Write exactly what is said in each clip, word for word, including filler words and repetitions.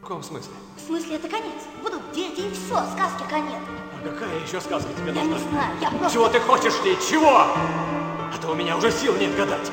В каком смысле? В смысле, это конец. Будут дети и все, сказки конец. А какая еще сказка тебе Я нужна? не знаю, я просто... Чего ты хочешь, Ли? Чего? А то у меня уже сил нет гадать.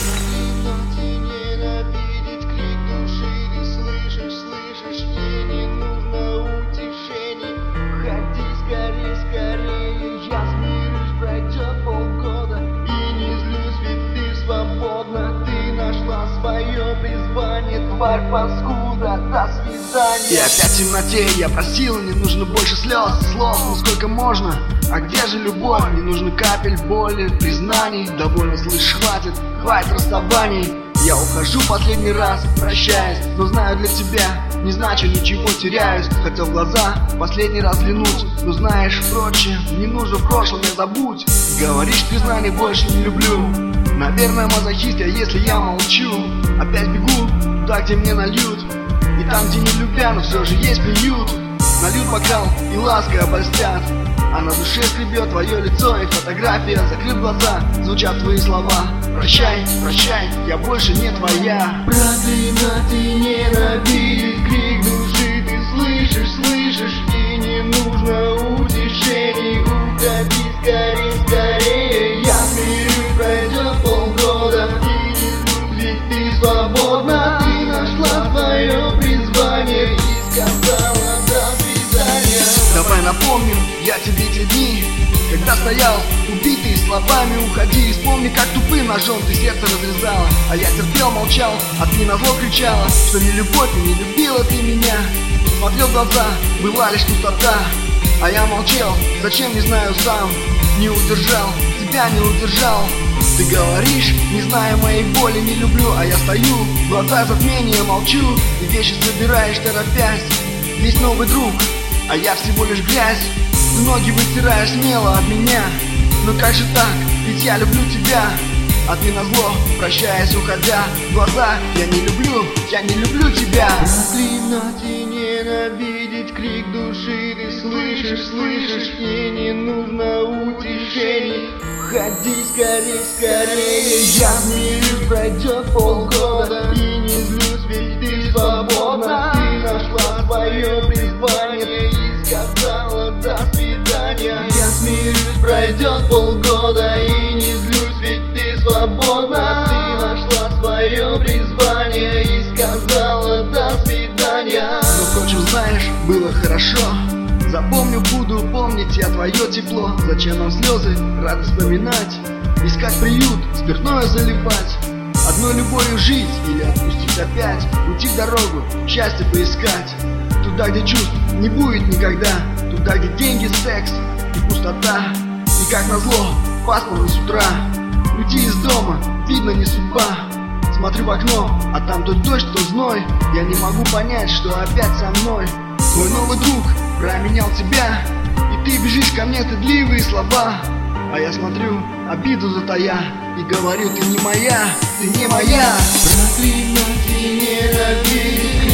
Тварь паскуда, до свидания. И опять в темноте я просил, не нужно больше слез, слов, ну сколько можно. А где же любовь? Не нужно капель боли, признаний. Довольно, слышь, хватит, хватит расставаний. Я ухожу последний раз, прощаясь, но знаю, для тебя не значит ничего, теряюсь. Хотел в глаза последний раз взглянуть, но знаешь, впрочем, не нужно в прошлом, не забудь. Говоришь, признаний больше не люблю. Наверное, мазохист я, если я молчу. Опять бегу туда, где мне нальют, и там, где не любя, но все же есть приют. Нальют бокал и лаской обольстят, а на душе скребет твое лицо и фотография. Закрыв глаза, звучат твои слова. Прощай, прощай, я больше не твоя. Проклинать и ненавидеть, крик души ты слышишь, слышишь, и не нужно утешений. Уходи скорей, скорее, я смирюсь, пройдет полгода, и не ждут, ведь ты свободна. Ты нашла свое призвание и сказала до свидания. Давай напомним, я тебе те дни, когда стоял убитый словами. Уходи и вспомни, как тупым ножом ты сердце разрезала. А я терпел, молчал, а ты назло кричала, что не любовь и не любила ты меня. Смотрел в глаза, была лишь пустота, а я молчал, зачем, не знаю сам. Не удержал, тебя не удержал. Ты говоришь, не зная моей боли, не люблю, а я стою, глаза затмения, молчу, и вещи собираешь, торопясь. Есть новый друг, а я всего лишь грязь. Ты ноги вытираешь смело от меня, но как же так, ведь я люблю тебя. А ты назло, прощаясь, уходя в глаза, я не люблю, я не люблю тебя. Проклинать и ненавидеть, крик души ты слышишь, слышишь, и не нужно утешений. Входи скорей, скорее, я смеюсь, пройдет полгода, и не злюсь, ведь ты свободна. Ты нашла свое призвание и сказала до свидания. Я смеюсь, пройдет полгода, и не злюсь, ведь ты свободна. Ты нашла свое призвание и сказала до свидания. Но впрочем, знаешь, было хорошо. Запомню, буду помнить я твое тепло. Зачем нам слезы, радость вспоминать, искать приют, спиртное заливать, одной любовью жить или отпустить опять, уйти в дорогу, счастье поискать. Туда, где чувств не будет никогда, туда, где деньги, секс и пустота. И как назло, пасмурно с утра, уйти из дома, видно не судьба. Смотрю в окно, а там то дождь, то зной. Я не могу понять, что опять со мной. Твой новый друг променял тебя, и ты бежишь ко мне, стыдливые слова. А я смотрю, обиду затая, и говорю, ты не моя, ты не моя. Проклинать и ненавидеть,